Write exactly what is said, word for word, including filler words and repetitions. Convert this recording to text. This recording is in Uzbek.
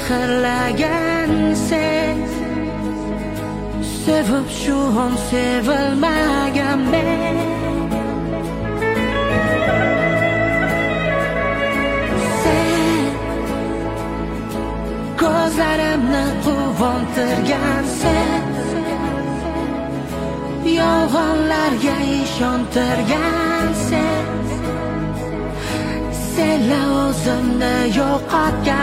sehrlagan sen, sevib shu on sevilmagan men. Sen ko'zlarimni quvontirgan sen, yolg'onlarga ishontirgan sen, senla o'zimni yo'qotgan